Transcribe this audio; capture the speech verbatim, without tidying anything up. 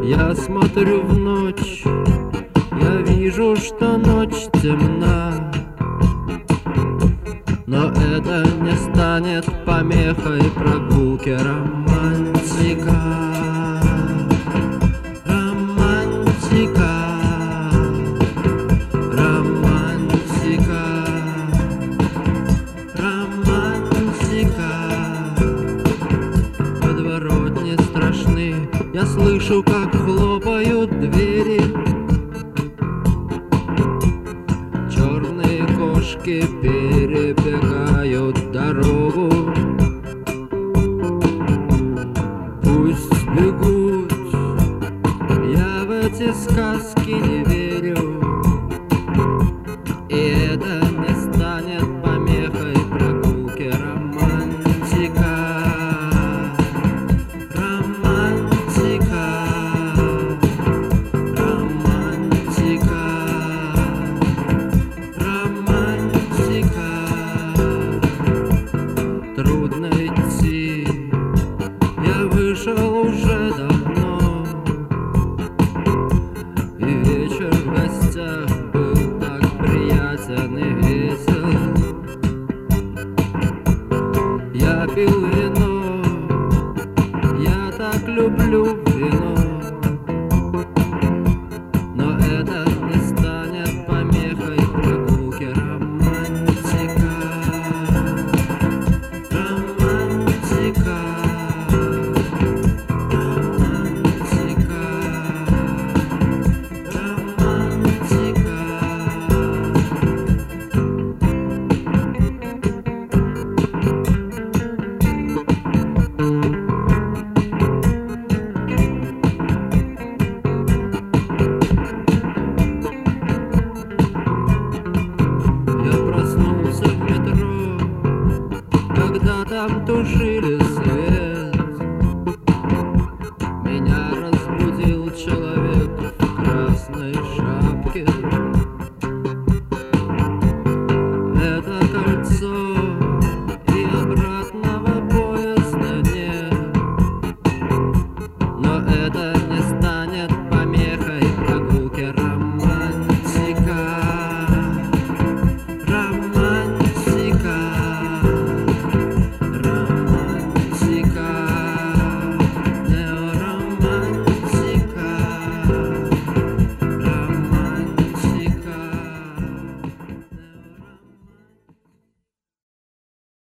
Я смотрю в ночь, я вижу, что ночь темна, но это не станет помехой прогулки романтика. Романтика, романтика, романтика. Подворотни страшны, я слышу, как хлопают двери. Черные кошки перебегают дорогу. Пусть бегут, я в эти сказки не верю, и это не станет помехой прогулки романтика. Романтика, романтика, романтика. Трудно идти, я вышел уже давно, и вечер в гостях был так приятен и весел. Я пил вино, я так люблю вино.